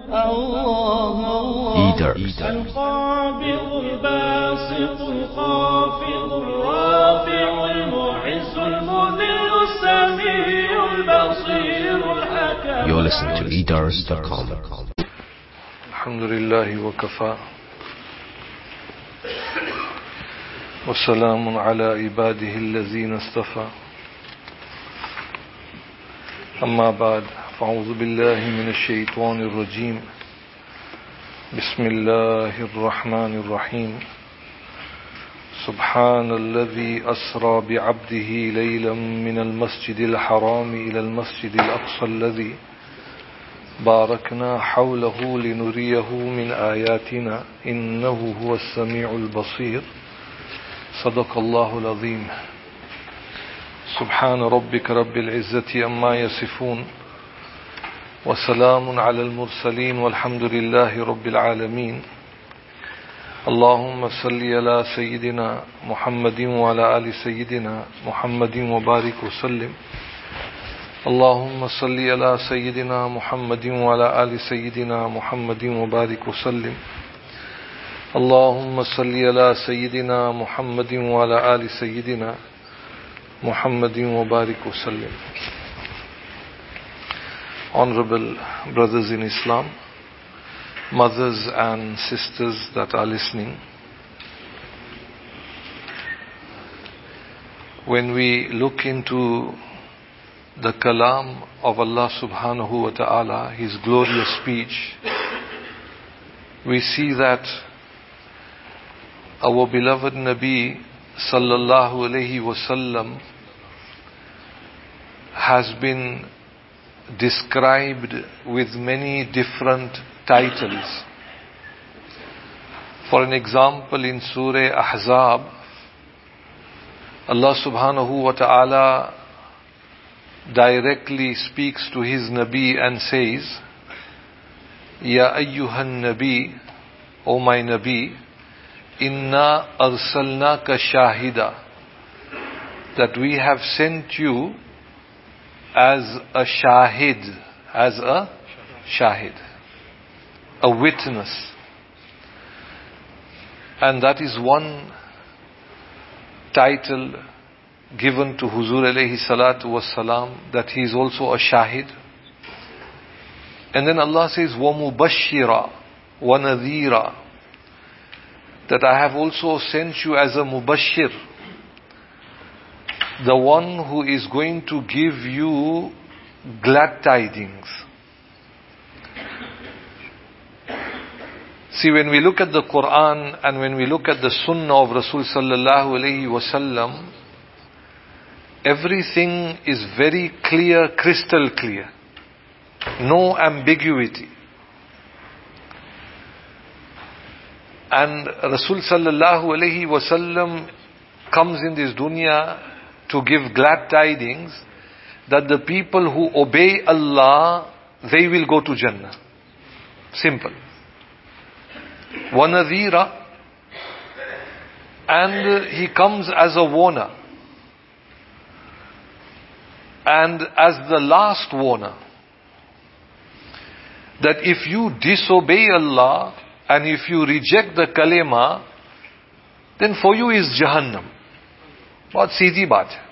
Eaters. القابض الباسط الخافض الرافع المعز المذل السميع البصير الحكم. You're listening to eaters.com. الحمد لله وكفى والسلام على عباده الذين اصطفى أما بعد فأعوذ بالله من الشيطان الرجيم بسم الله الرحمن الرحيم سبحان الذي أسرى بعبده ليلا من المسجد الحرام إلى المسجد الأقصى الذي باركنا حوله لنريه من آياتنا إنه هو السميع البصير صدق الله العظيم سبحان ربك رب العزة أما يصفون وسلام على المرسلين والحمد لله رب العالمين اللهم صل على سيدنا محمد وعلى آل سيدنا محمد وبارك وسلم اللهم صل على سيدنا محمد وعلى آل سيدنا محمد وبارك وسلم اللهم صل على سيدنا محمد وعلى آل سيدنا محمد وبارك وسلم. Honorable brothers in Islam, mothers and sisters that are listening, when we look into the kalam of Allah subhanahu wa ta'ala, His glorious speech, we see that our beloved Nabi sallallahu alayhi wasallam has been described with many different titles. For an example, in Surah Ahzab, Allah subhanahu wa ta'ala directly speaks to His Nabi and says, Ya ayyuhan Nabi, O my Nabi, Inna arsalnaka shahida, that we have sent you as a shahid, a witness. And that is one title given to Huzur alayhi salatu wassalam, that he is also a shahid. And then Allah says, wa mubashshira wa nadhira, that I have also sent you as a mubashshir, the one who is going to give you glad tidings. See, when we look at the Quran and when we look at the Sunnah of Rasul sallallahu alayhi wasallam, everything is very clear, crystal clear. No ambiguity. And Rasul sallallahu alayhi wasallam comes in this dunya to give glad tidings that the people who obey Allah, they will go to Jannah. Simple. وَنَذِيرًا, and he comes as a warner. And as the last warner, that if you disobey Allah and if you reject the kalima, then for you is Jahannam. Bahut seedhi baat hai.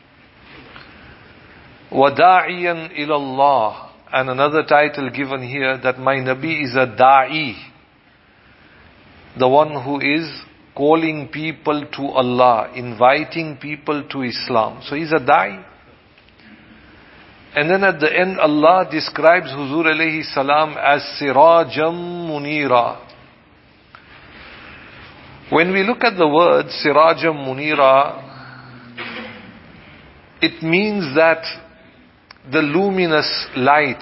وَدَاعِيًا إِلَى اللَّهِ, and another title given here, that my Nabi is a da'i, the one who is calling people to Allah, inviting people to Islam. So he's a da'i. And then at the end, Allah describes Huzur alayhi salam as Sirajam Munira. When we look at the word Sirajam Munira, it means that the luminous light.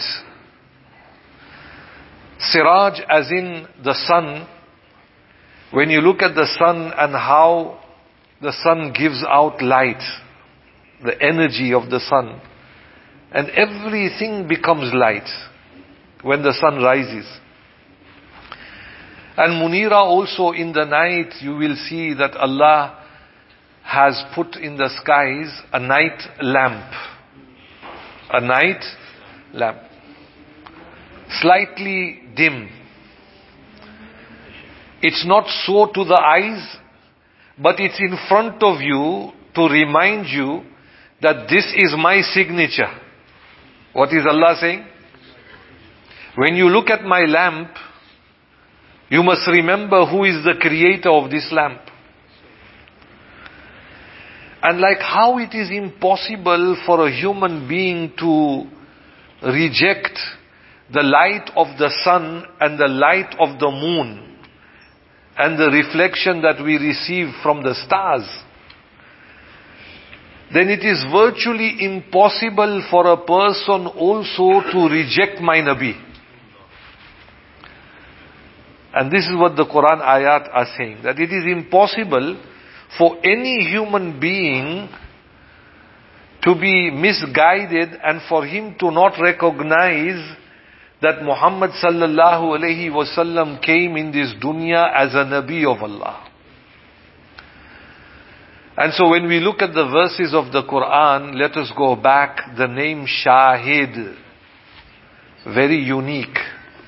Siraj as in the sun. When you look at the sun and how the sun gives out light, the energy of the sun, and everything becomes light when the sun rises. And Munira also, in the night you will see that Allah has put in the skies a night lamp. A night lamp. slightly dim. It's not so to the eyes, but it's in front of you to remind you that this is my signature. What is Allah saying? When you look at my lamp, you must remember who is the creator of this lamp. And like how it is impossible for a human being to reject the light of the sun and the light of the moon and the reflection that we receive from the stars, then it is virtually impossible for a person also to reject my Nabi. And this is what the Quran ayat are saying, that it is impossible for any human being to be misguided and for him to not recognize that Muhammad sallallahu alayhi wasallam came in this dunya as a Nabi of Allah. And so when we look at the verses of the Quran, let us go back. The name Shahid, very unique.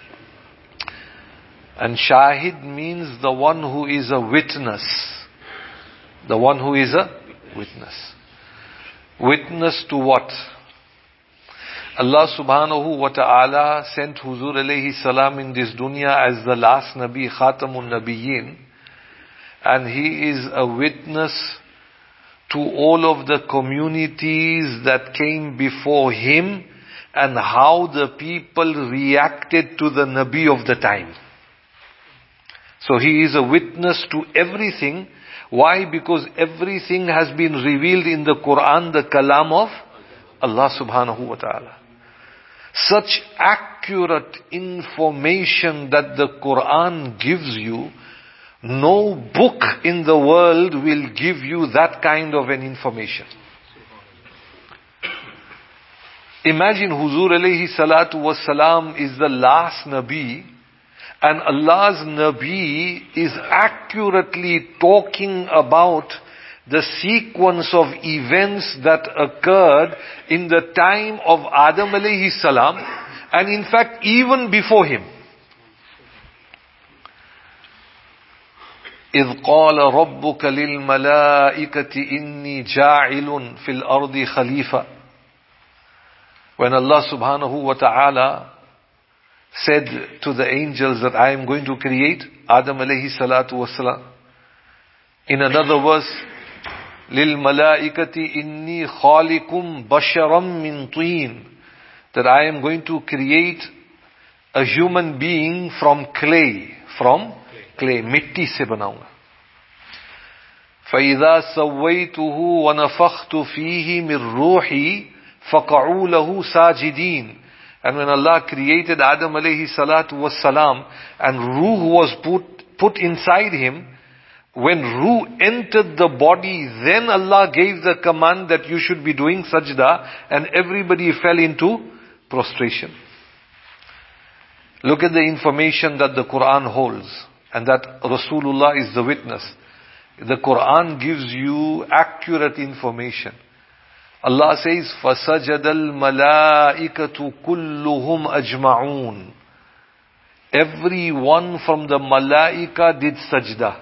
And Shahid means the one who is a witness. The one who is a witness. Witness to what? Allah subhanahu wa ta'ala sent Huzur alayhi salam in this dunya as the last Nabi, Khatamun Nabiyyin. And he is a witness to all of the communities that came before him and how the people reacted to the Nabi of the time. So he is a witness to everything. Why? Because everything has been revealed in the Quran, the kalam of Allah subhanahu wa ta'ala. Such accurate information that the Quran gives you, no book in the world will give you that kind of an information. Imagine Huzur alayhi salatu wassalam is the last Nabi, and Allah's Nabi is accurately talking about the sequence of events that occurred in the time of Adam alayhi salam, and in fact even before him. إِذْ قَالَ رَبُّكَ لِلْمَلَائِكَةِ إِنِّي جَاعِلٌ فِي الْأَرْضِ خَلِيفَةً. When Allah subhanahu wa ta'ala said to the angels that I am going to create Adam alayhi salatu wasalam. In another verse, لِلْمَلَائِكَةِ إِنِّي خَالِقٌ بَشَرًا مِّن طِينٍ, that I am going to create a human being from clay. From clay, मिट्टी से बनाऊंगा. فَإِذَا سَوَّيْتُهُ وَنَفَخْتُ فِيهِ مِنْ رُوحِي فَقَعُوا لَهُ سَاجِدِينَ. And when Allah created Adam alayhi salatu wassalam, and Ruh was put inside him, when Ruh entered the body, then Allah gave the command that you should be doing sajda, and everybody fell into prostration. Look at the information that the Quran holds, and that Rasulullah is the witness. The Quran gives you accurate information. Allah says, فَسَجَدَ الْمَلَائِكَةُ كُلُّهُمْ أَجْمَعُونَ. Everyone from the Malaika did sajda.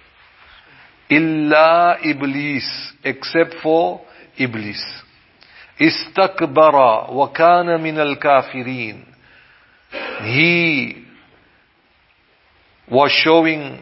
إِلَّا Iblis, except for Iblis. إِسْتَكْبَرَ وَكَانَ مِنَ الْكَافِرِينَ. He was showing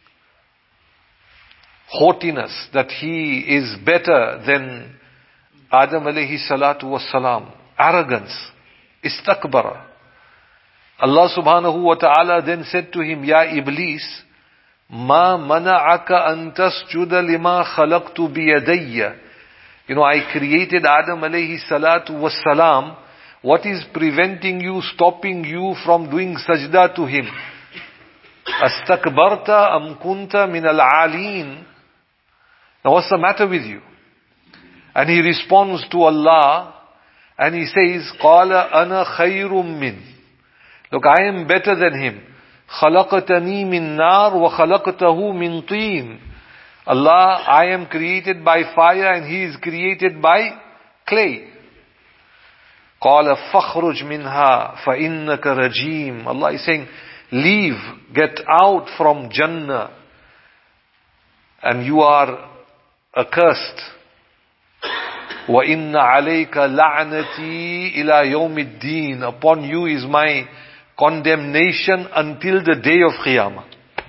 haughtiness, that he is better than Adam alayhi salatu wassalam. Arrogance. Istakbara. Allah subhanahu wa ta'ala then said to him, Ya Iblis, Ma mana'aka an tasjuda lima khalaqtu biyadayya. I created Adam alayhi salatu wassalam. What is preventing you, stopping you from doing sajda to him? Astakbarta am kunta min al-aleen. Now what's the matter with you? And he responds to Allah and he says, Qala ana khayrum min. Look, I am better than him. Khalaqtani min nar wa khalaqtahu min teen. Allah, I am created by fire and he is created by clay. قَالَ فَخْرُجْ مِنْهَا فَإِنَّكَ رَجِيمٌ. Allah is saying, leave, get out from Jannah, and you are accursed. وَإِنَّ عَلَيْكَ لَعْنَتِي إِلَى يَوْمِ الدِّينِ. Upon you is my condemnation until the day of Qiyamah.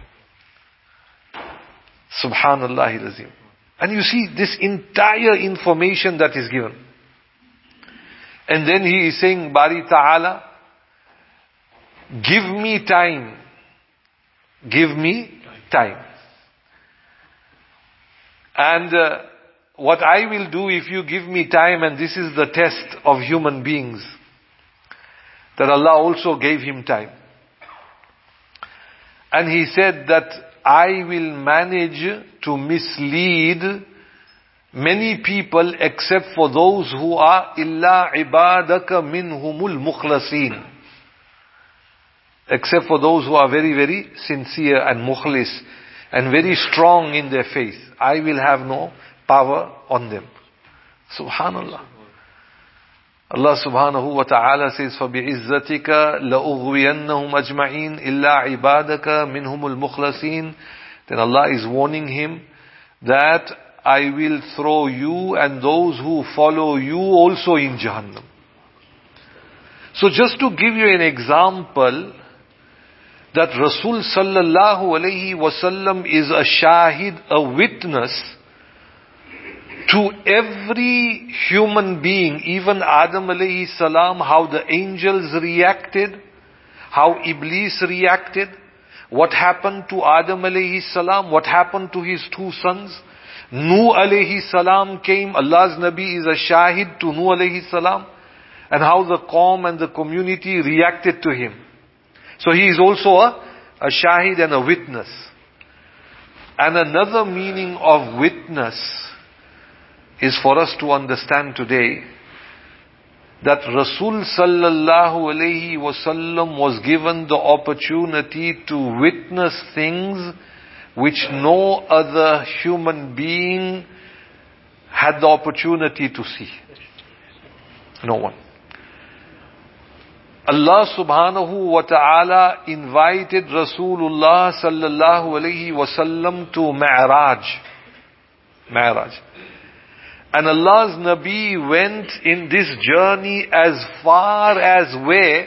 Subhanallah al-Azim. And you see this entire information that is given. And then he is saying, Bari Ta'ala, give me time. Give me time. And what I will do if you give me time, and this is the test of human beings, that Allah also gave him time. And he said that I will manage to mislead many people except for those who are illa ibadaka minhumul mukhlasin. Except for those who are very, very sincere and mukhlis and very strong in their faith. I will have no power on them. Subhanallah. Allah subhanahu wa ta'ala says, فَبِعِزَّتِكَ لَأُغْوِيَنَّهُمْ أَجْمَعِينَ إِلَّا عِبَادَكَ مِنْهُمُ الْمُخْلَصِينَ. Then Allah is warning him that I will throw you and those who follow you also in Jahannam. So just to give you an example, that Rasul sallallahu alayhi wasallam is a shahid, a witness to every human being, even Adam alayhi salam, how the angels reacted, how Iblis reacted, what happened to Adam alayhi salam, what happened to his two sons. Nuh alayhi salam came, Allah's Nabi is a shahid to Nuh alayhi salam, and how the Qawm and the community reacted to him. So he is also a shahid and a witness. And another meaning of witness is for us to understand today that Rasul sallallahu alayhi wasallam was given the opportunity to witness things which no other human being had the opportunity to see. No one. Allah subhanahu wa ta'ala invited Rasulullah sallallahu alayhi wasallam to Mi'raj. And Allah's Nabi went in this journey as far as where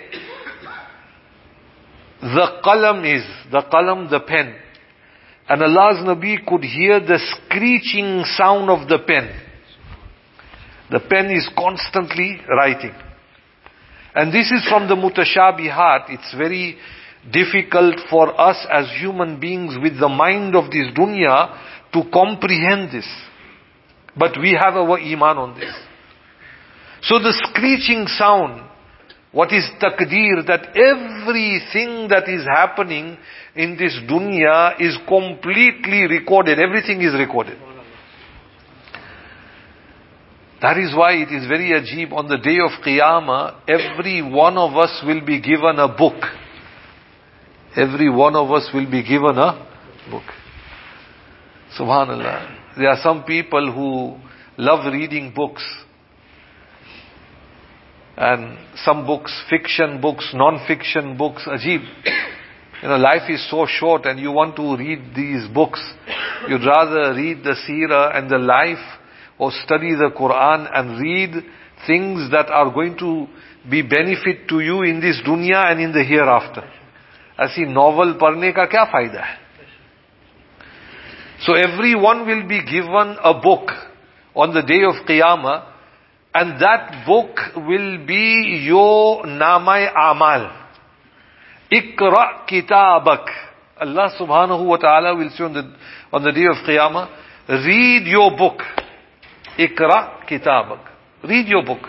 the qalam is, the pen. And Allah's Nabi could hear the screeching sound of the pen. The pen is constantly writing. And this is from the mutashabihat. It's very difficult for us as human beings with the mind of this dunya to comprehend this. But we have our iman on this. So the screeching sound, what is taqdeer, that everything that is happening in this dunya is completely recorded. Everything is recorded. That is why it is very ajib. On the day of Qiyamah, every one of us will be given a book. Every one of us will be given a book. Subhanallah. There are some people who love reading books. And some books, fiction books, non-fiction books, ajib. Life is so short and you want to read these books. You'd rather read the seerah and the life, or study the Quran and read things that are going to be benefit to you in this dunya and in the hereafter. Aisi novel padhne ka kya fayda hai? So everyone will be given a book on the day of Qiyamah, and that book will be your namai amal. Iqra kitabak. Allah subhanahu wa ta'ala will say on the day of Qiyamah, read your book. Iqra kitabak. Read your book.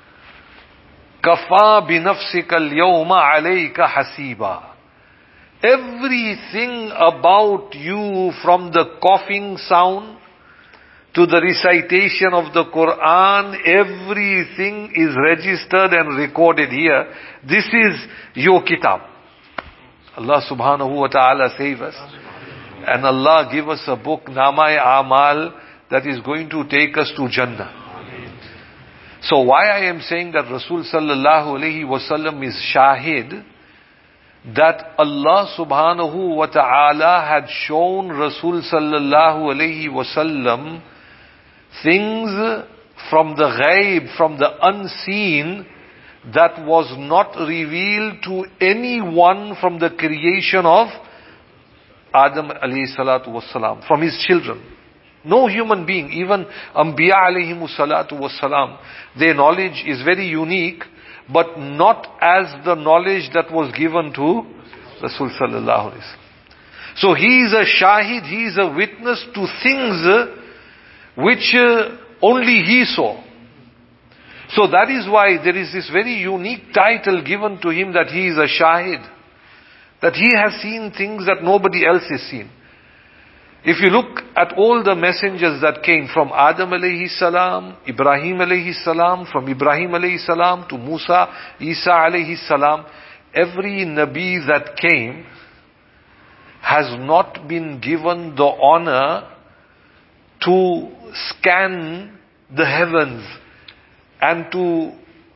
Kafa bi nafsika al-yawma alayka hasiba. Everything about you, from the coughing sound to the recitation of the Quran, everything is registered and recorded here. This is your kitab. Allah subhanahu wa ta'ala save us. And Allah give us a book, Namai Amal, that is going to take us to Jannah. So why I am saying that Rasul sallallahu alayhi wasallam is shahid, that Allah subhanahu wa ta'ala had shown Rasul sallallahu alayhi wasallam things from the ghaib, from the unseen, that was not revealed to anyone from the creation of Adam alayhi salatu wasalam, from his children. No human being, even Anbiya alayhimu salatu wasalam, their knowledge is very unique, but not as the knowledge that was given to Rasul sallallahu alayhi wasallam. So he is a shahid, he is a witness to things which only he saw. So that is why there is this very unique title given to him, that he is a shahid, that he has seen things that nobody else has seen. If you look at all the messengers that came from Adam alayhi salam, Ibrahim alayhi salam, from Ibrahim alayhi salam to Musa, Isa alayhi salam, every Nabi that came has not been given the honor to scan the heavens and to,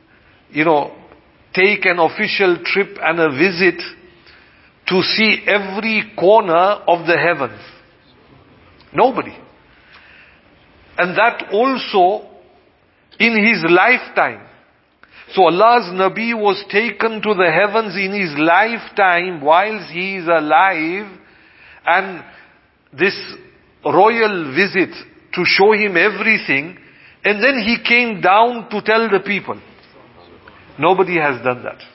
take an official trip and a visit to see every corner of the heavens. Nobody. And that also in his lifetime. So Allah's Nabi was taken to the heavens in his lifetime whilst he is alive, and this royal visit to show him everything, and then he came down to tell the people. Nobody has done that.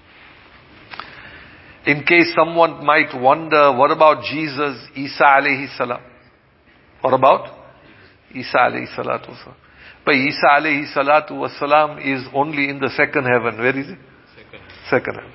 In case someone might wonder, what about Jesus, Isa alayhi salam? What about Isa alayhi salatu wasalam? But Isa alayhi salatu wasalam is only in the second heaven. Where is he? Second heaven.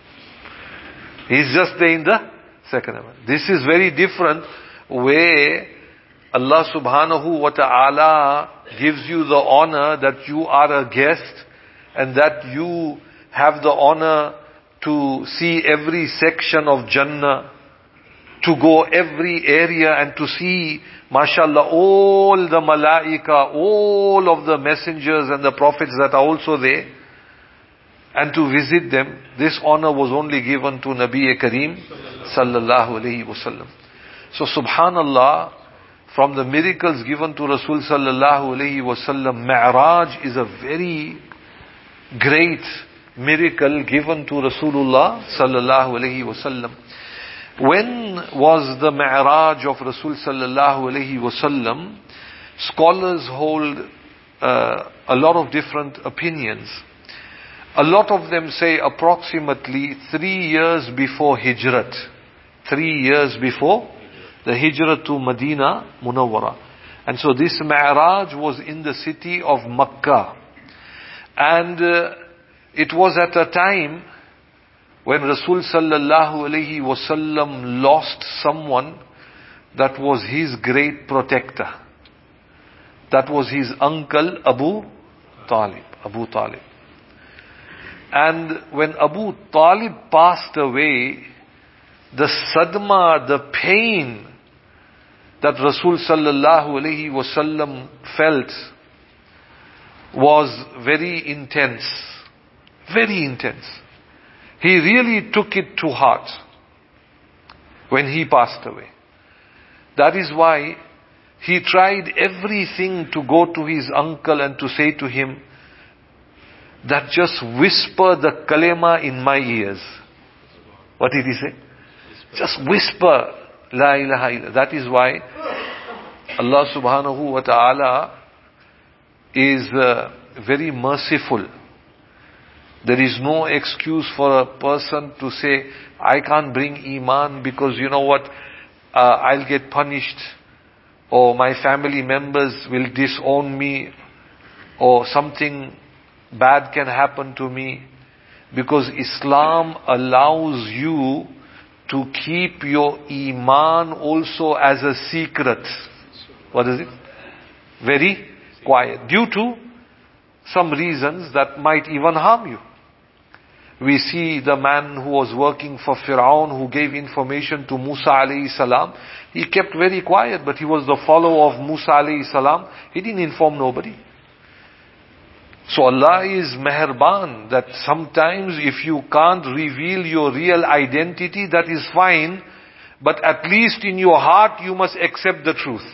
He's just there in the second heaven. This is very different, where Allah subhanahu wa ta'ala gives you the honor that you are a guest, and that you have the honor to see every section of Jannah, to go every area and to see, mashallah, all the malaika, all of the messengers and the prophets that are also there, and to visit them. This honor was only given to Nabi Kareem sallallahu alayhi wasallam. So subhanallah, from the miracles given to Rasul sallallahu alayhi wasallam, Mi'raj is a very great miracle given to Rasulullah sallallahu alayhi wasallam. When was the Mi'raj of Rasul sallallahu alayhi wasallam? Scholars hold a lot of different opinions. A lot of them say approximately 3 years before Hijrat. 3 years before the Hijrat to Medina Munawwara. And so this Mi'raj was in the city of Makkah. And it was at a time when Rasul sallallahu alayhi wasallam lost someone that was his great protector. That was his uncle Abu Talib. And when Abu Talib passed away, the sadma, the pain that Rasul sallallahu alayhi wasallam felt was very intense. Very intense. He really took it to heart when he passed away. That is why he tried everything to go to his uncle and to say to him that just whisper the kalima in my ears. What did he say? Just whisper La ilaha illallah. That is why Allah subhanahu wa ta'ala is very merciful. There is no excuse for a person to say, I can't bring Iman because you know what, I'll get punished, or my family members will disown me, or something bad can happen to me. Because Islam allows you to keep your Iman also as a secret. What is it? Very quiet. Due to some reasons that might even harm you. We see the man who was working for Fir'aun, who gave information to Musa alayhi salam. He kept very quiet, but he was the follower of Musa alayhi salam. He didn't inform nobody. So Allah is meherban, that sometimes if you can't reveal your real identity, that is fine, but at least in your heart you must accept the truth.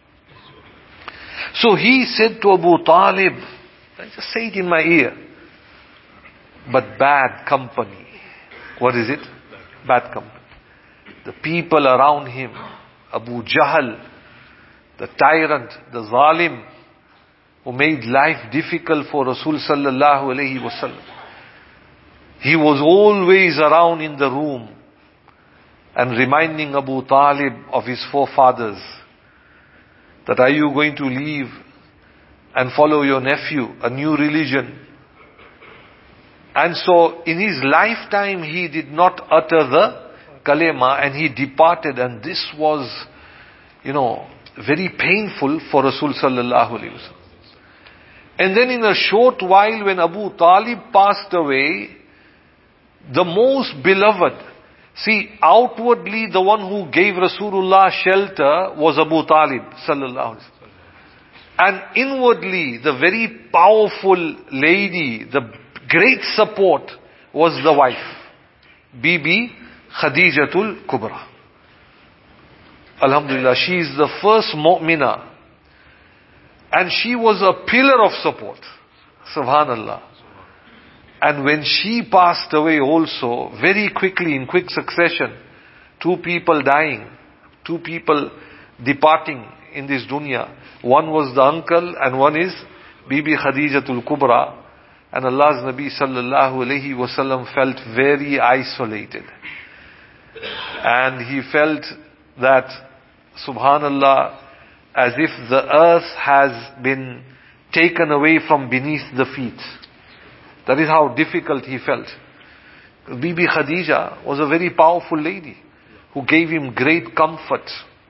So he said to Abu Talib, just say it in my ear, but bad company. What is it? Bad company. The people around him, Abu Jahl, the tyrant, the zalim, who made life difficult for Rasul sallallahu alayhi wasallam. He was always around in the room and reminding Abu Talib of his forefathers, that are you going to leave and follow your nephew, a new religion? And so in his lifetime he did not utter the kalima, and he departed, and this was, very painful for Rasul sallallahu alayhi wasallam. And then in a short while, when Abu Talib passed away, the most beloved, see, outwardly the one who gave Rasulullah shelter was Abu Talib sallallahu alaihi wasallam. And inwardly, the very powerful lady, the great support was the wife, Bibi Khadijatul Kubra. Alhamdulillah, she is the first mu'minah. And she was a pillar of support. Subhanallah. And when she passed away also, very quickly, in quick succession, 2 people dying, 2 people departing in this dunya. One was the uncle and one is Bibi Khadijatul Kubra. And Allah's Nabi sallallahu alayhi wasallam felt very isolated. And he felt that, subhanallah, as if the earth has been taken away from beneath the feet. That is how difficult he felt. Bibi Khadija was a very powerful lady who gave him great comfort.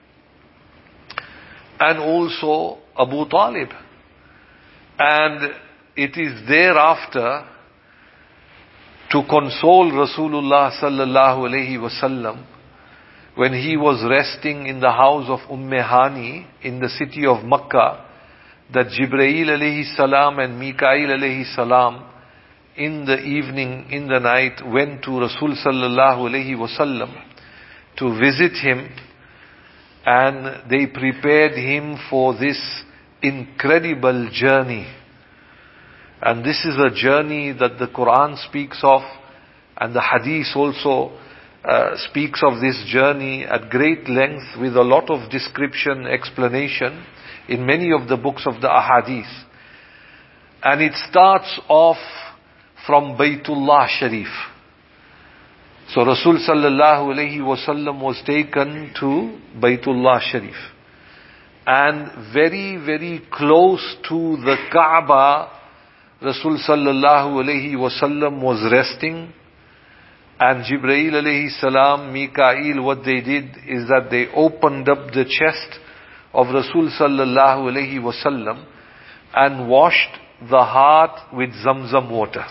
And also Abu Talib. And it is thereafter, to console Rasulullah sallallahu alayhi wasallam, when he was resting in the house of Hani in the city of Makkah, that Jibreel alayhi salam and Mikail alayhi salam in the evening, in the night, went to Rasul sallallahu alayhi wasallam to visit him, and they prepared him for this incredible journey. And this is a journey that the Quran speaks of, and the Hadith also speaks of this journey at great length, with a lot of description, explanation in many of the books of the Ahadith. And it starts off from Baytullah Sharif. So Rasul sallallahu alayhi wasallam was taken to Baytullah Sharif. And very, very close to the Kaaba, Rasul sallallahu alayhi wasallam was resting. And Jibreel alayhi salam, Mikail, what they did is that they opened up the chest of Rasul sallallahu alayhi wasallam and washed the heart with Zamzam water.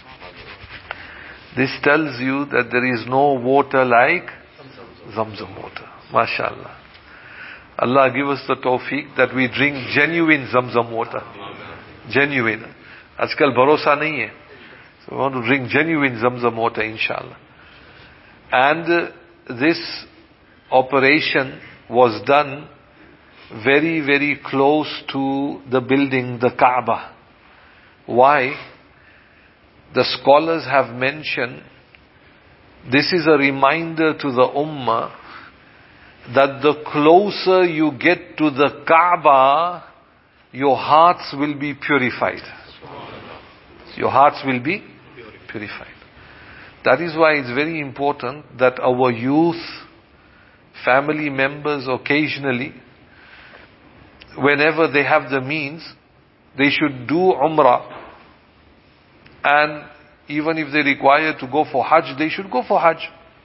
This tells you that there is no water like Zamzam water. MashaAllah. Allah give us the tawfiq that we drink genuine Zamzam water. Genuine. Ajkal bharosa nahi hai. So we want to drink genuine Zamzam water, inshallah. And this operation was done very, very close to the building, the Kaaba. Why? The scholars have mentioned, this is a reminder to the Ummah that the closer you get to the Kaaba, your hearts will be purified. Your hearts will be purified. That is why it's very important that our youth, family members, occasionally, whenever they have the means, they should do Umrah. And even if they require to go for Hajj, they should go for Hajj.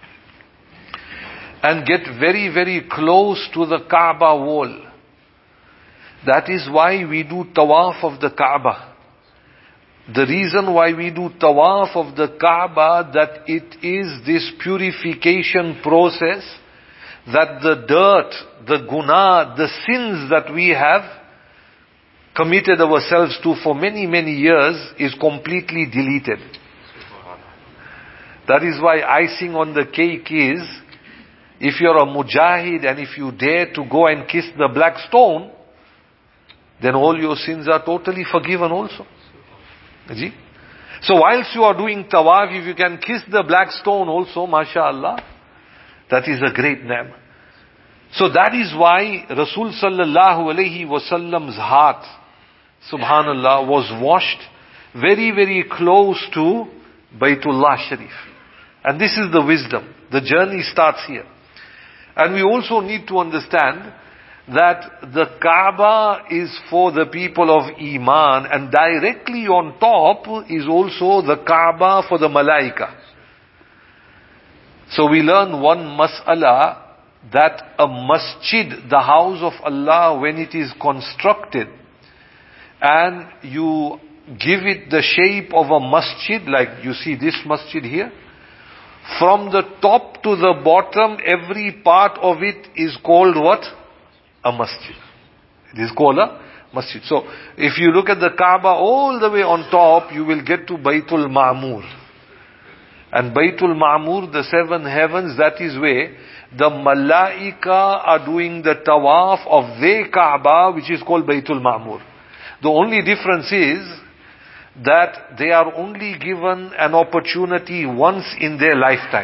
And get very, very close to the Kaaba wall. That is why we do Tawaf of the Kaaba. The reason why we do Tawaf of the Kaaba, that it is this purification process, that the dirt, the guna, the sins that we have committed ourselves to for many, many years is completely deleted. That is why icing on the cake is, if you're a mujahid and if you dare to go and kiss the black stone, then all your sins are totally forgiven also. So whilst you are doing tawaf, if you can kiss the black stone also, mashallah, that is a great ni'mah. So that is why Rasul sallallahu alayhi wasallam's heart, subhanallah, was washed very, very close to Baytullah Sharif. And this is the wisdom. The journey starts here. And we also need to understand that the Kaaba is for the people of Iman, and directly on top is also the Kaaba for the Malaika. So we learn one mas'ala, that a masjid, the house of Allah, when it is constructed and you give it the shape of a masjid, like you see this masjid here, from the top to the bottom, every part of it is called what? A masjid. It is called a masjid. So, if you look at the Kaaba all the way on top, you will get to Baytul Ma'mur. And Baytul Ma'mur, the seven heavens, that is where the Malaika are doing the tawaf of their Kaaba, which is called Baytul Ma'mur. The only difference is that they are only given an opportunity once in their lifetime.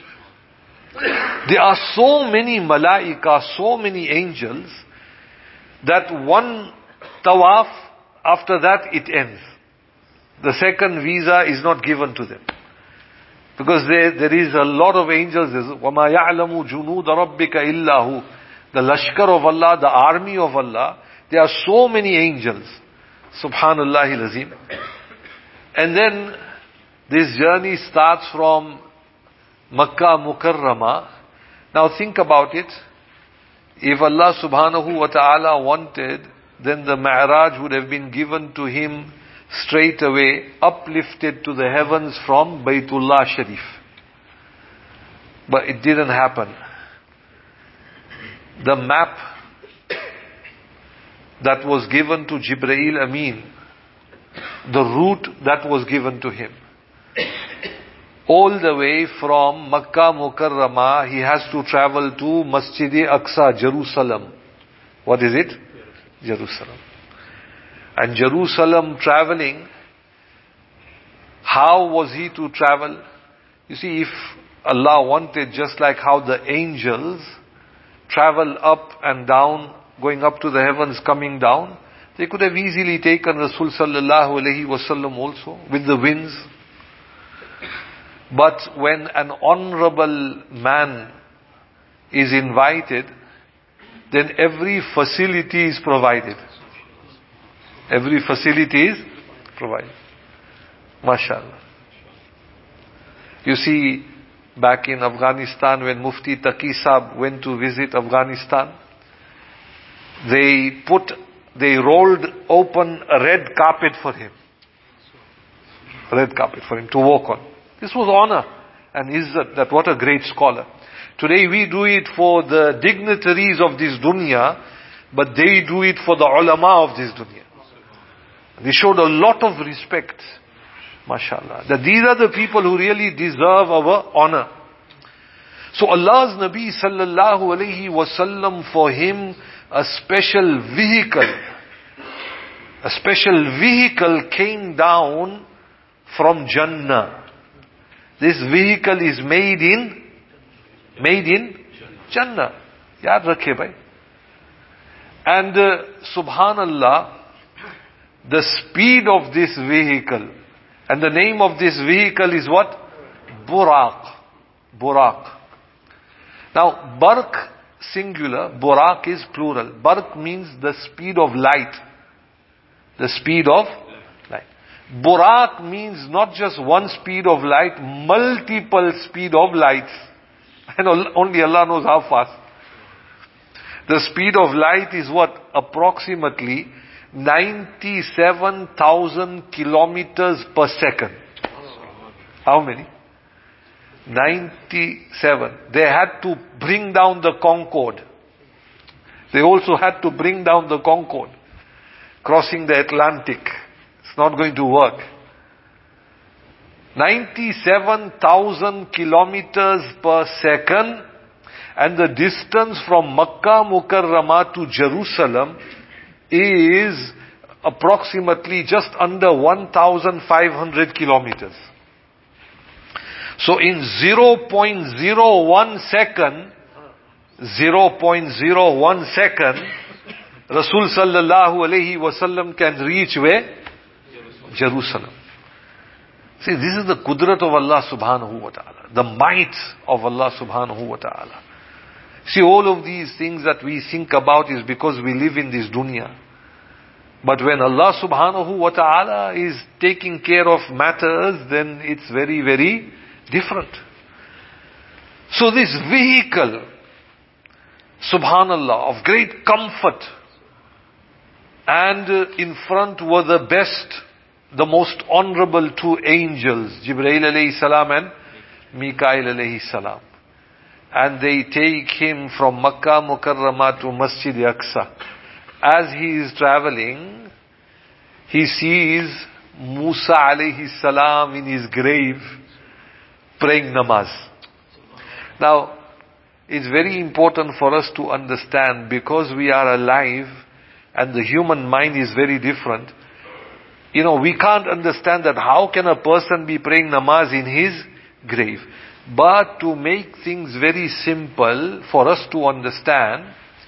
There are so many Malaika, so many angels, that one tawaf, after that it ends. The second visa is not given to them. Because there is a lot of angels. وَمَا يَعْلَمُ جُنُودَ رَبِّكَ إِلَّا هُ. The lashkar of Allah, the army of Allah, there are so many angels. Subhanallah al-Azim. And then this journey starts from Makkah Mukarramah. Now think about it. If Allah subhanahu wa ta'ala wanted, then the Mi'raj would have been given to him straight away, uplifted to the heavens from Baytullah Sharif. But it didn't happen. The map that was given to Jibreel Amin, the route that was given to him, all the way from Makkah Mukarramah, he has to travel to Masjid Aqsa, Jerusalem. What is it? Jerusalem. And Jerusalem traveling, how was he to travel? You see, if Allah wanted, just like how the angels travel up and down, going up to the heavens, coming down, they could have easily taken Rasul sallallahu alayhi wasallam also, with the winds. But when an honorable man is invited, then every facility is provided. Every facility is provided. MashaAllah. You see, back in Afghanistan, when Mufti Taqi Saab went to visit Afghanistan, they rolled open a red carpet for him. Red carpet for him to walk on. This was honor and izzat, that what a great scholar. Today we do it for the dignitaries of this dunya, but they do it for the ulama of this dunya. They showed a lot of respect, mashallah, that these are the people who really deserve our honor. So Allah's Nabi sallallahu alayhi wasallam, for him, a special vehicle came down from Jannah. This vehicle is made in Jannah. Yaad rakhe bhai. And subhanallah, the speed of this vehicle, and the name of this vehicle is what? Buraq. Buraq. Now, barq singular, buraq is plural. Barq means the speed of light. The speed of light. Buraq means not just one speed of light, multiple speed of lights. And only Allah knows how fast. The speed of light is what? Approximately 97,000 kilometers per second. How many? 97. They had to bring down the Concorde. They also had to bring down the Concorde. crossing the Atlantic. It's not going to work. 97,000 kilometers per second, and the distance from Makkah Mukarramah to Jerusalem is approximately just under 1,500 kilometers. So in 0.01 second, Rasul sallallahu alayhi wasallam can reach where? Jerusalem. See, this is the qudrat of Allah subhanahu wa ta'ala. The might of Allah subhanahu wa ta'ala. See, all of these things that we think about is because we live in this dunya. But when Allah subhanahu wa ta'ala is taking care of matters, then it's very, very different. So this vehicle, subhanallah, of great comfort, and in front were the best, the most honorable two angels, Jibreel alayhi salam and Mikail alayhi salam. And they take him from Makkah Mukarramah to Masjid Aqsa. As he is traveling, he sees Musa alayhi salam in his grave praying namaz. Now, it's very important for us to understand, because we are alive and the human mind is very different. We can't understand that how can a person be praying namaz in his grave. But to make things very simple for us to understand,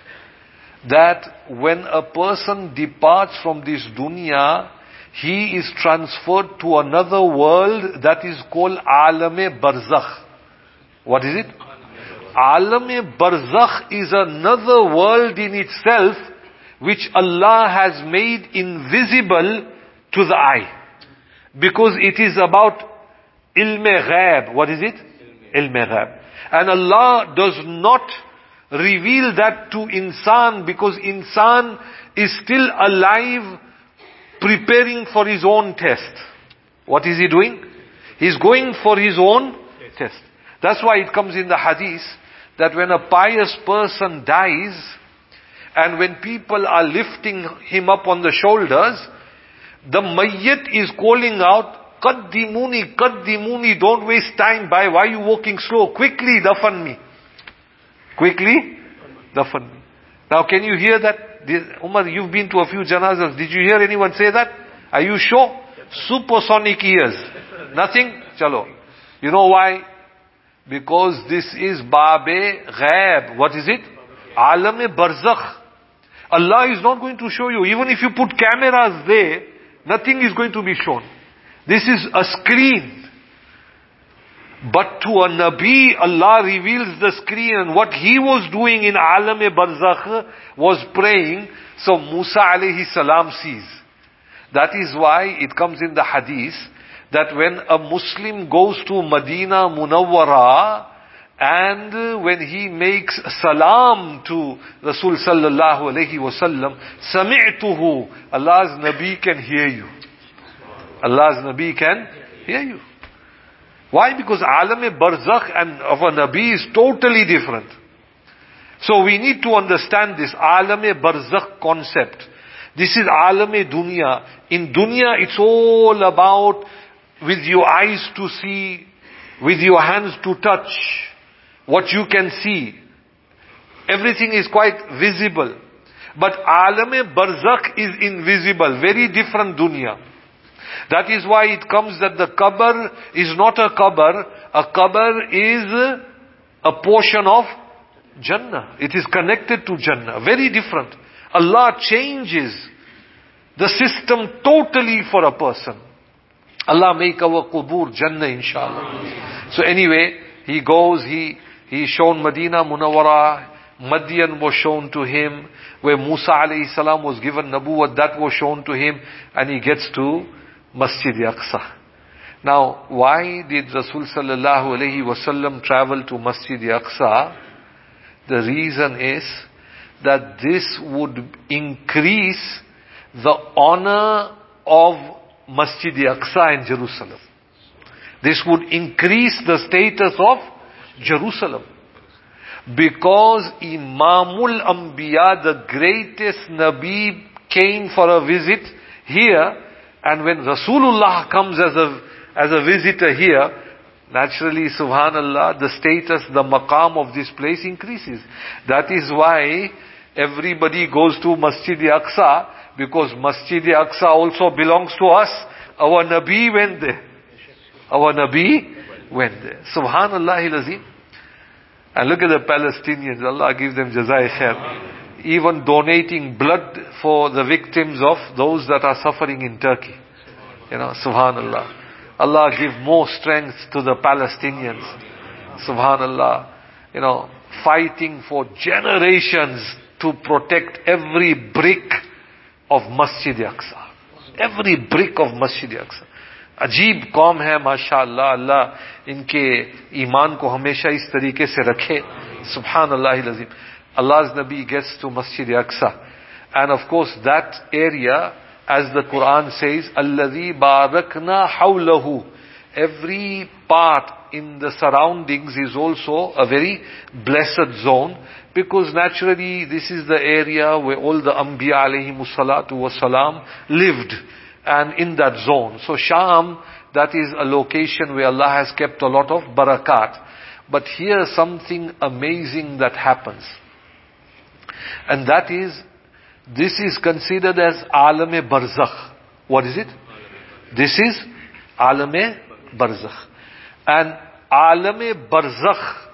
that when a person departs from this dunya, he is transferred to another world that is called Alam-e Barzakh. What is it? Alam-e Barzakh is another world in itself, which Allah has made invisible to the eye. Because it is about ilm-e ghaib. What is it? Ilm-e ghaib. And Allah does not reveal that to insan, because insan is still alive, preparing for his own test. What is he doing? He's going for his own test. That's why it comes in the hadith that when a pious person dies, and when people are lifting him up on the shoulders, the mayyit is calling out, Qaddimuni, Qaddimuni, don't waste time. Why are you walking slow? Quickly dafan me. Quickly dafan me. Now can you hear that? Umar, you've been to a few janazas. Did you hear anyone say that? Are you sure? Supersonic ears. Nothing? Chalo. You know why? Because this is Bab-e Ghaib. What is it? Alam-e Barzakh. Allah is not going to show you. Even if you put cameras there, nothing is going to be shown. This is a screen. But to a Nabi, Allah reveals the screen, and what he was doing in Alam-e Barzakh was praying, so Musa alayhi salam sees. That is why it comes in the hadith that when a Muslim goes to Medina Munawwara, and when he makes salam to Rasul sallallahu alayhi wasallam, sami'tuhu, Allah's Nabi can hear you. Allah's Nabi can hear you. Why? Because Alam-e Barzakh and of a Nabi is totally different. So we need to understand this Alam-e Barzakh concept. This is Alam-e Dunya. In Dunya it's all about with your eyes to see, with your hands to touch, what you can see. Everything is quite visible. But Alam-e Barzakh is invisible, very different dunya. That is why it comes that the qabr is not a qabr. A qabr is a portion of Jannah. It is connected to Jannah. Very different. Allah changes the system totally for a person. Allah make our qubur Jannah, inshallah. So anyway, he goes, he shown Medina Munawwara, Madian was shown to him, where Musa alayhi salam was given Nabuwwat, that was shown to him, and he gets to Masjid Aqsa. Now, why did Rasul sallallahu alayhi wasallam travel to Masjid Aqsa? The reason is that this would increase the honor of Masjid Aqsa in Jerusalem. This would increase the status of Jerusalem. Because Imamul Anbiya, the greatest Nabi, came for a visit here, and when Rasulullah comes as a visitor here, naturally, subhanallah, the status, the maqam of this place increases. That is why everybody goes to Masjid Aqsa, because Masjid Aqsa also belongs to us. Our Nabi went there. Our Nabi went there. Subhanallah al-Azim. And look at the Palestinians, Allah give them jazai khair, even donating blood for the victims of those that are suffering in Turkey. Subhanallah. Allah give more strength to the Palestinians. Subhanallah. Fighting for generations to protect every brick of Masjid Aqsa. Every brick of Masjid Aqsa. अजीब कौम है माशाअल्लाह, अल्लाह इनके ईमान को हमेशा इस तरीके से रखे. Subhanallah al-Azim. Allah's Nabi gets to Masjid Aqsa, and of course that area, as the Quran says, الَّذِي بَارَكْنَا حَوْلَهُ, every part in the surroundings is also a very blessed zone, because naturally this is the area where all the Anbiya alayhimus salatu wasalam lived, and in that zone. So Sham, that is a location where Allah has kept a lot of barakat. But here something amazing that happens. And that is, this is considered as Alam-e Barzakh. What is it? This is Alam-e Barzakh. And Alam-e Barzakh,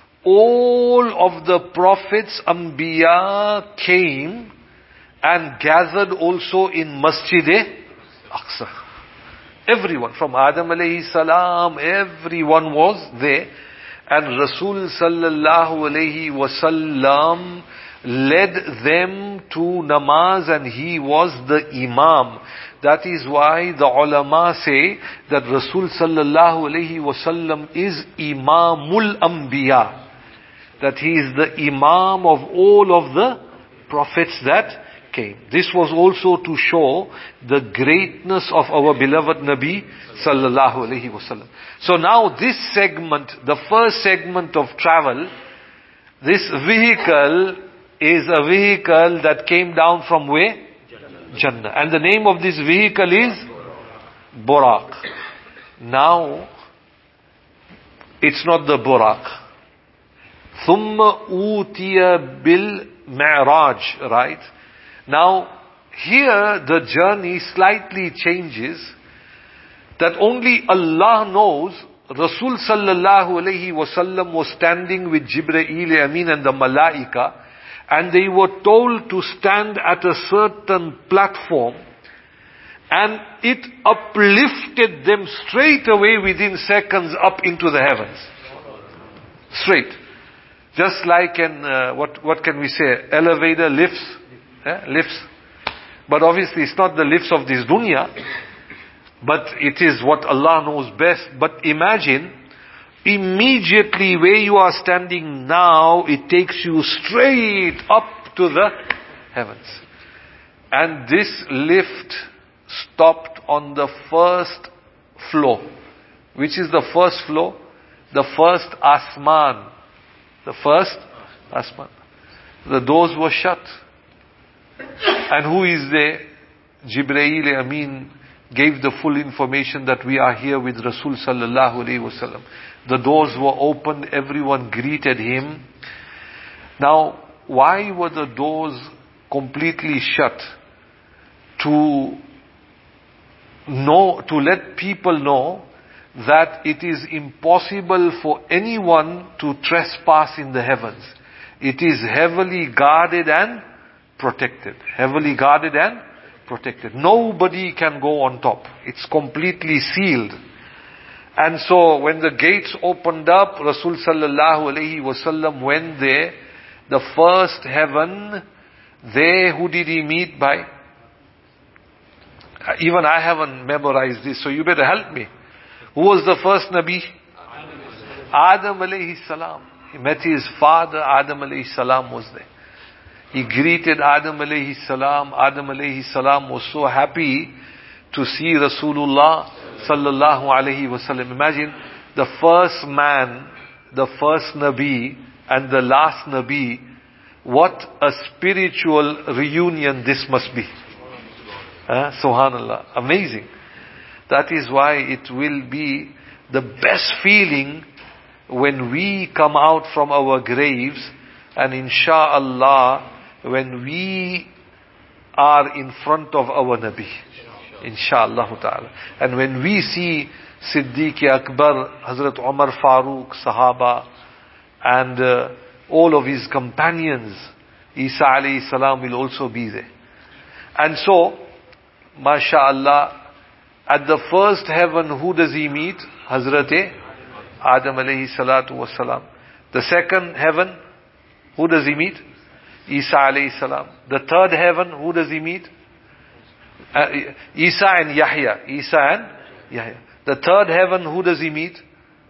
all of the prophets, Anbiya came and gathered also in Masjid Aqsa. Everyone, from Adam alayhi salam, everyone was there. And Rasul sallallahu alayhi wasallam led them to namaz, and he was the imam. That is why the ulama say that Rasul sallallahu alayhi wasallam is Imamul Anbiya. That he is the imam of all of the prophets that came. This was also to show the greatness of our beloved Nabi sallallahu alaihi wasallam. So now this segment, the first segment of travel, this vehicle is a vehicle that came down from where? Jannah. And the name of this vehicle is Buraq. Now, it's not the Buraq. Thumma utiya bil Mi'raj, right? Now, here the journey slightly changes, that only Allah knows. Rasul sallallahu alayhi wasallam was standing with Jibreel Amin and the Malaika, and they were told to stand at a certain platform, and it uplifted them straight away within seconds up into the heavens. Straight. Just like what can we say? Elevator lifts. Lifts. But obviously it's not the lifts of this dunya, but it is what Allah knows best. But imagine, immediately where you are standing now, it takes you straight up to the heavens. And this lift stopped on the first floor. Which is the first floor? The first asman. The first asman. The doors were shut. And who is there? Jibreel Amin gave the full information that we are here with Rasul sallallahu alaihi wasallam. The doors were opened, everyone greeted him. Now, why were the doors completely shut? To let people know that it is impossible for anyone to trespass in the heavens. It is heavily guarded and protected. Heavily guarded and protected. Nobody can go on top. It's completely sealed. And so when the gates opened up, Rasul sallallahu alayhi wasallam went there. The first heaven, there who did he meet by? Even I haven't memorized this, so you better help me. Who was the first Nabi? Adam alayhi salam. He met his father, Adam alayhi salam was there. He greeted Adam alayhi salam. Adam alayhi salam was so happy to see Rasulullah sallallahu alayhi wasallam. Imagine the first man, the first Nabi and the last Nabi. What a spiritual reunion this must be. Subhanallah. Amazing. That is why it will be the best feeling when we come out from our graves, and insha'Allah, when we are in front of our Nabi. Insha'Allah ta'ala. And when we see Siddiq Akbar, Hazrat Umar Farooq, Sahaba, and all of his companions, Isa alayhi salam will also be there. And so, MashaAllah, at the first heaven, who does he meet? Hazrat Adam alayhi salatu wasalam. The second heaven, who does he meet? Isa alayhi salam. The third heaven, who does he meet? Isa and Yahya. Isa and Yahya. The third heaven, who does he meet?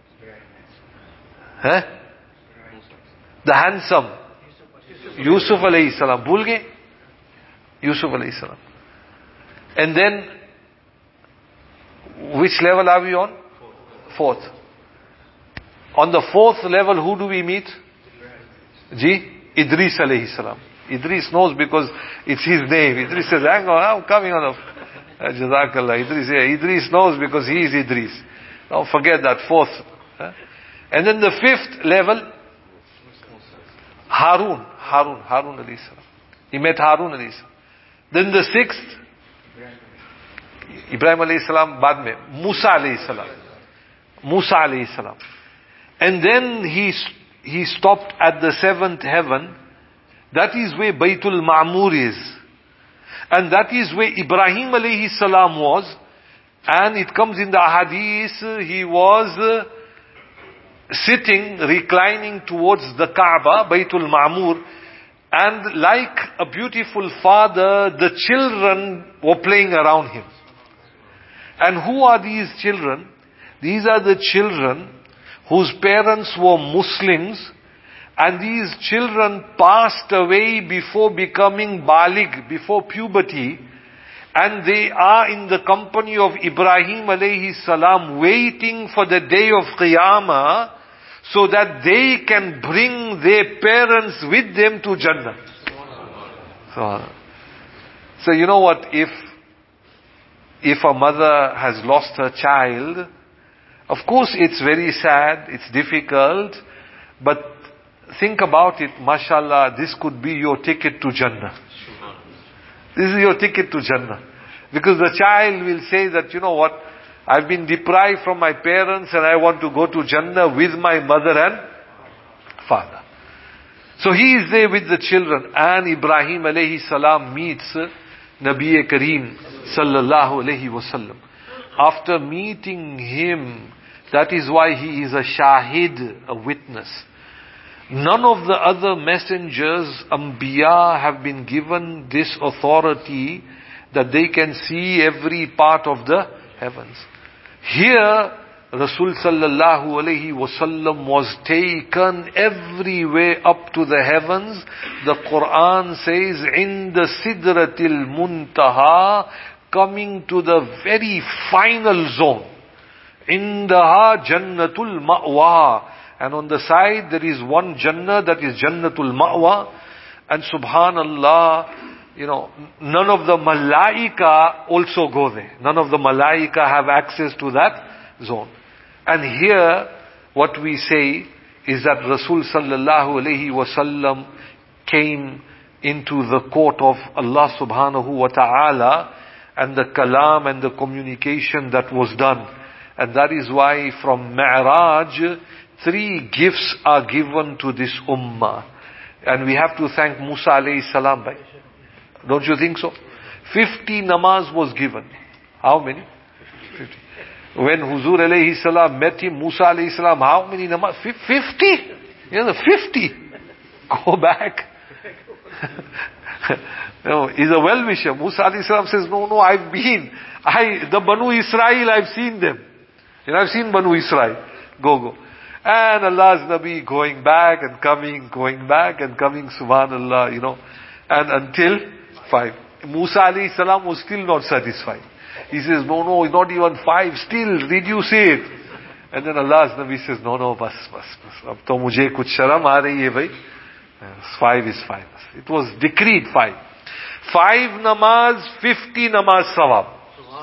The handsome Yusuf alayhi salam. Bhul gaye? Yusuf alayhi salam. And then, which level are we on? Fourth. On the fourth level, who do we meet? Idris alayhi salam. Idris knows because it's his name. Idris says, hang on, I'm coming on. Jazakallah. Idris knows because he is Idris. Don't forget that fourth. And then the fifth level, Harun alayhi salam. He met Harun alayhi salam. Then the sixth, Ibrahim alayhi salam, baad mein, Musa alayhi salam. And then he stopped at the seventh heaven. That is where Baytul Ma'mur is. And that is where Ibrahim alayhi salam was. And it comes in the ahadith, he was sitting, reclining towards the Kaaba, Baytul Ma'mur. And like a beautiful father, the children were playing around him. And who are these children? These are the children whose parents were Muslims, and these children passed away before becoming baligh, before puberty, and they are in the company of Ibrahim alayhi salam, waiting for the day of Qiyamah, so that they can bring their parents with them to Jannah. So you know what, if a mother has lost her child, of course it's very sad, it's difficult, but think about it, mashallah, this could be your ticket to Jannah. This is your ticket to Jannah. Because the child will say that, you know what, I've been deprived from my parents and I want to go to Jannah with my mother and father. So he is there with the children, and Ibrahim alayhi salam meets Nabi Kareem sallallahu alayhi wasallam. After meeting him, that is why he is a shahid, a witness. None of the other messengers, Anbiya, have been given this authority that they can see every part of the heavens. Here, Rasul sallallahu alayhi wasallam was taken everywhere up to the heavens. The Quran says, in the Sidratil Muntaha, coming to the very final zone. Indaha Jannatul Ma'wa. And on the side there is one Jannah, that is Jannatul Ma'wa. And subhanallah, you know, none of the Malaika also go there. None of the Malaika have access to that zone. And here, what we say is that Rasul sallallahu alayhi wasallam came into the court of Allah subhanahu wa ta'ala, and the kalam and the communication that was done. And that is why from Mi'raj, 3 gifts are given to this ummah. And we have to thank Musa alayhi salam, right? Don't you think so? 50 namaz was given. How many? 50. When Huzur alayhi salam met him, Musa alayhi salam, how many namaz? 50? You know, 50. Go back. No, he's a well-wisher. Musa alayhi salam says, no, I've been. The Banu Israel, I've seen them. You know, I've seen Banu Israel. Go. And Allah's Nabi going back and coming, subhanallah, you know. And until 5. Musa alayhi salam was still not satisfied. He says, no, not even 5, still reduce it. And then Allah's Nabi says, no, bas. Ab to mujhe kuch sharam aa rahi hai bhai. 5 is 5. It was decreed 5. 5 namaz, 50 namaz sawab.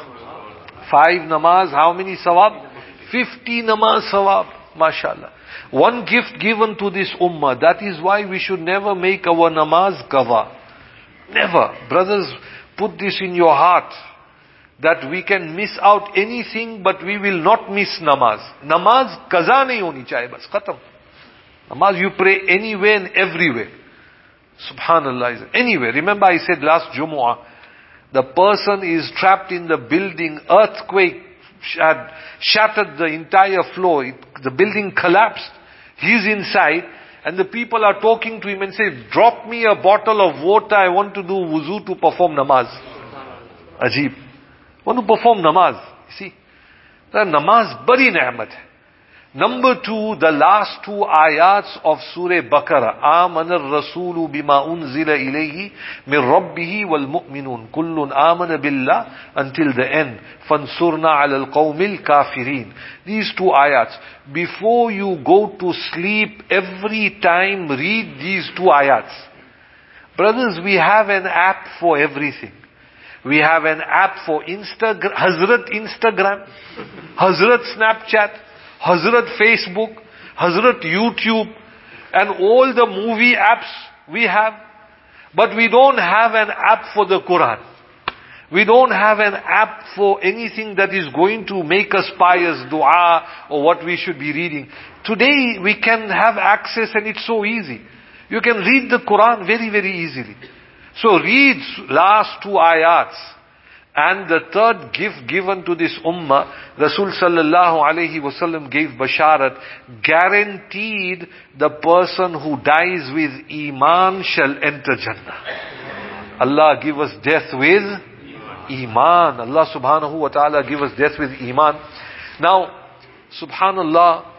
5 namaz, how many sawab? 50 namaz sawab. MashaAllah. One gift given to this ummah. That is why we should never make our namaz kaza. Never. Brothers, put this in your heart. That we can miss out anything, but we will not miss namaz. Namaz kaza nahi honi chahiye, bas khatam. Namaz you pray anywhere and everywhere. Subhanallah. Anywhere. Remember I said last Jumu'ah, the person is trapped in the building, earthquake had shattered the entire floor, the building collapsed, he's inside, and the people are talking to him and say, drop me a bottle of water, I want to do wuzu to perform namaz. Ajib. Want to perform namaz. You see? The namaz bari ni'mat hai. Number 2, the last 2 ayats of Surah Baqarah. آمن الرسول بما أنزل إليه من ربه والمؤمنون كل آمن بالله until the end. فانصرنا على القوم الكافرين. These 2 ayats. Before you go to sleep, every time read these 2 ayats. Brothers, we have an app for everything. We have an app for Instagram, Hazrat Snapchat, Hazrat Facebook, Hazrat YouTube, and all the movie apps we have. But we don't have an app for the Quran. We don't have an app for anything that is going to make us pious, dua, or what we should be reading. Today we can have access and it's so easy. You can read the Quran very, very easily. So read last 2 ayats. And the third gift given to this ummah, Rasul sallallahu alayhi wasallam gave basharat, guaranteed the person who dies with iman shall enter Jannah. Allah give us death with iman. Allah subhanahu wa ta'ala give us death with iman. Now, subhanallah,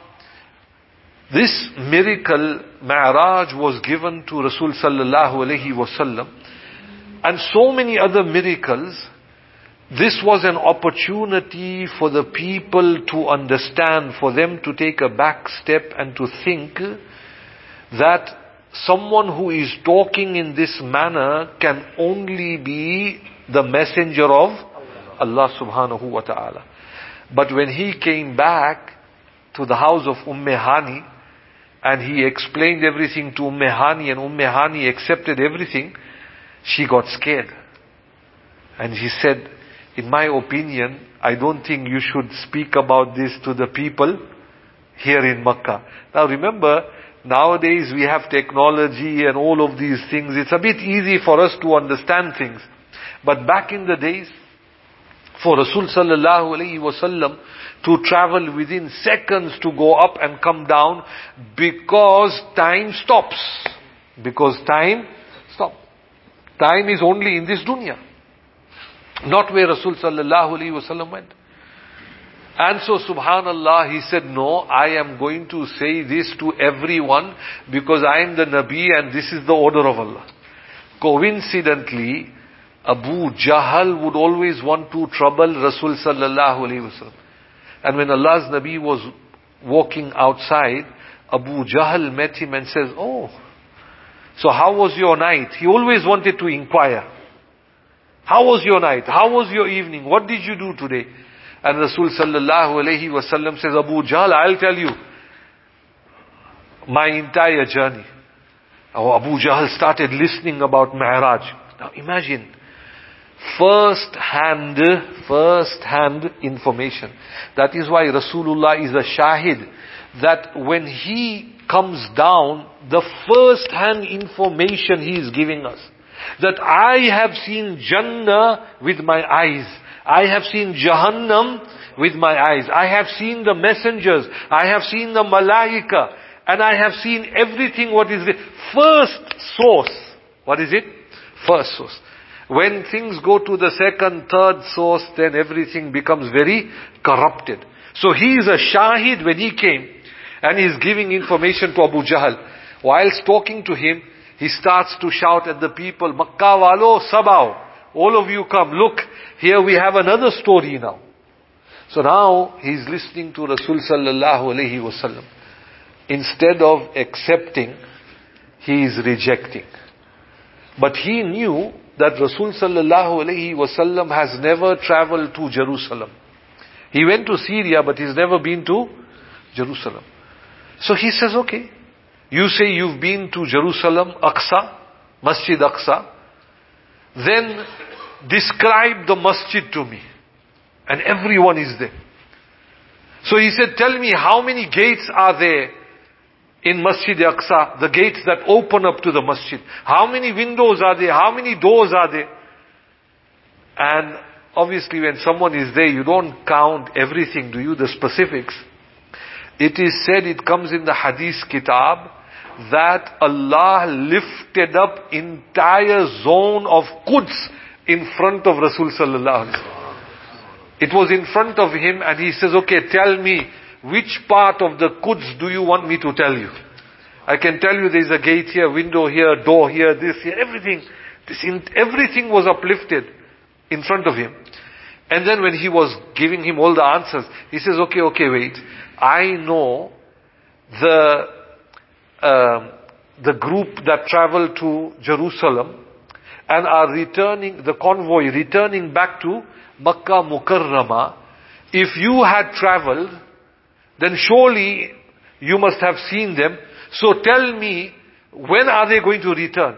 this miracle, Mi'raj, was given to Rasul sallallahu alayhi wasallam. And so many other miracles. This was an opportunity for the people to understand, for them to take a back step and to think that someone who is talking in this manner can only be the messenger of Allah subhanahu wa ta'ala. But when he came back to the house of Hani and he explained everything to Hani and Hani accepted everything, she got scared. And she said, in my opinion, I don't think you should speak about this to the people here in Makkah. Now remember, nowadays we have technology and all of these things. It's a bit easy for us to understand things. But back in the days, for Rasul sallallahu alayhi wasallam to travel within seconds to go up and come down, because time stops. Because time stops. Time is only in this dunya. Not where Rasul sallallahu alayhi wasallam went. And so subhanallah, he said, no, I am going to say this to everyone because I am the Nabi and this is the order of Allah. Coincidentally, Abu Jahl would always want to trouble Rasul sallallahu alayhi wasallam. And when Allah's Nabi was walking outside, Abu Jahl met him and says, oh, so how was your night? He always wanted to inquire. How was your night? How was your evening? What did you do today? And Rasul sallallahu alayhi wasallam says, Abu Jahl, I'll tell you my entire journey. Oh, Abu Jahl started listening about Mi'raj. Now imagine, first hand information. That is why Rasulullah is a shahid. That when he comes down, the first hand information he is giving us. That I have seen Jannah with my eyes. I have seen Jahannam with my eyes. I have seen the messengers. I have seen the Malaika. And I have seen everything what is the first source. What is it? First source. When things go to the second, third source, then everything becomes very corrupted. So he is a shahid when he came. And he is giving information to Abu Jahl. Whilst talking to him, he starts to shout at the people, Makkah walo sabao. All of you come, look, here we have another story now. So now he's listening to Rasul sallallahu alayhi wasallam. Instead of accepting, he is rejecting. But he knew that Rasul sallallahu alayhi wasallam has never traveled to Jerusalem. He went to Syria, but he's never been to Jerusalem. So he says, okay, you say you've been to Jerusalem, Aqsa, Masjid Aqsa, then describe the masjid to me. And everyone is there. So he said, tell me how many gates are there in Masjid Aqsa, the gates that open up to the masjid. How many windows are there? How many doors are there? And obviously when someone is there, you don't count everything, do you? The specifics. It is said, it comes in the Hadith Kitab, that Allah lifted up entire zone of Quds in front of Rasul sallallahu alaihi wasallam. It was in front of him and he says, okay, tell me, which part of the Quds do you want me to tell you? I can tell you there's a gate here, window here, door here, this here, everything. Everything was uplifted in front of him. And then when he was giving him all the answers, he says, okay, wait. I know the group that traveled to Jerusalem and are returning, the convoy returning back to Makkah Mukarramah. If you had traveled, then surely you must have seen them. So tell me, when are they going to return?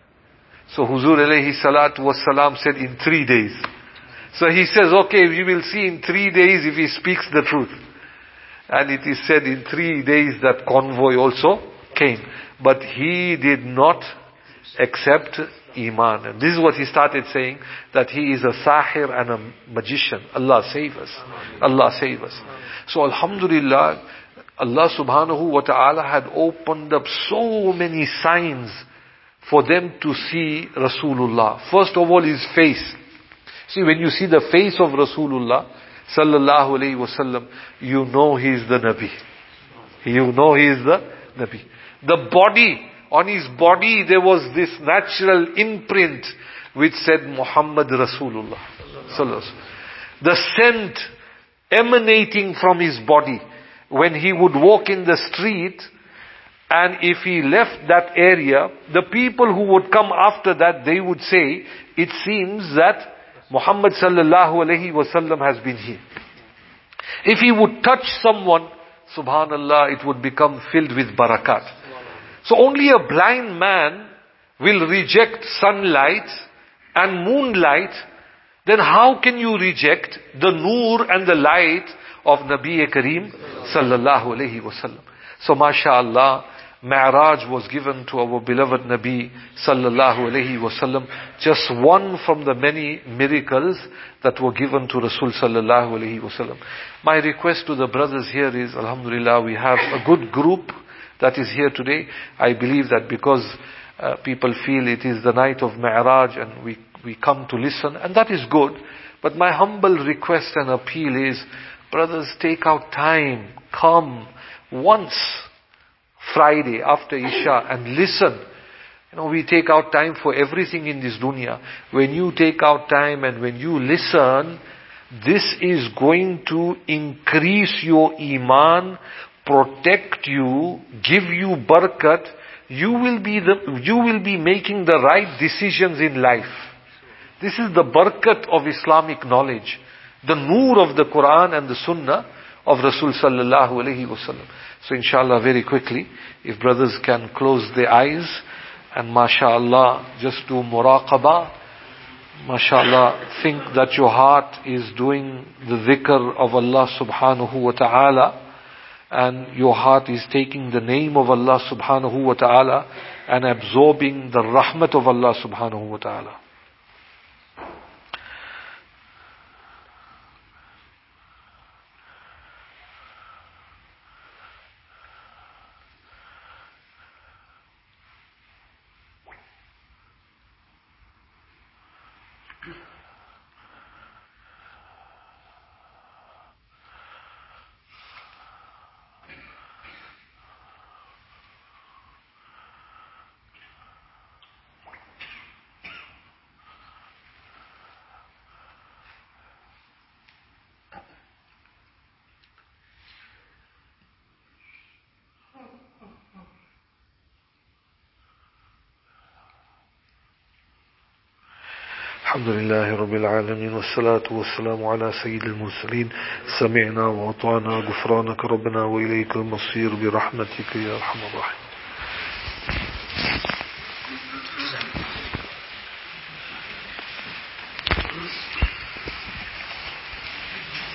So Huzur alayhi salatu wassalam said, in 3 days. So he says, okay, we will see in 3 days if he speaks the truth. And it is said in 3 days that convoy also came. But he did not accept Iman. And this is what he started saying, that he is a sahir and a magician. Allah save us. Allah save us. So Alhamdulillah, Allah subhanahu wa ta'ala had opened up so many signs for them to see Rasulullah. First of all, his face. See, when you see the face of Rasulullah sallallahu alayhi wasallam, you know he is the Nabi. You know he is the Nabi. The body, on his body there was this natural imprint which said Muhammad Rasulullah sallallahu alayhi wasallam. The scent emanating from his body, when he would walk in the street, and if he left that area, the people who would come after that, they would say, it seems that Muhammad sallallahu alayhi wasallam has been here. If he would touch someone, subhanallah, it would become filled with barakat. So only a blind man will reject sunlight and moonlight. Then how can you reject the noor and the light of Nabi Kareem sallallahu alayhi wasallam? So mashallah, Mi'raj was given to our beloved Nabi sallallahu alayhi wasallam, just one from the many miracles that were given to Rasul sallallahu alayhi wasallam. My request to the brothers here is, alhamdulillah, we have a good group that is here today. I believe that because people feel it is the night of Mi'raj and we come to listen, and that is good. But my humble request and appeal is, brothers, take out time, come once Friday after Isha and listen. You know, we take out time for everything in this dunya. When you take out time and when you listen, this is going to increase your iman, protect you, give you barakat. You will be making the right decisions in life. This is the barakat of Islamic knowledge, the noor of the Quran and the Sunnah of Rasul sallallahu alayhi wasallam. So inshallah, very quickly, if brothers can close their eyes and mashallah, just do muraqabah. Mashallah, think that your heart is doing the dhikr of Allah subhanahu wa ta'ala, and your heart is taking the name of Allah subhanahu wa ta'ala and absorbing the rahmat of Allah subhanahu wa ta'ala. الحمد لله رب العالمين والصلاة والسلام على سيد المرسلين سمعنا وأطعنا غفرانك ربنا وإليك المصير برحمتك يا أرحم الراحمين.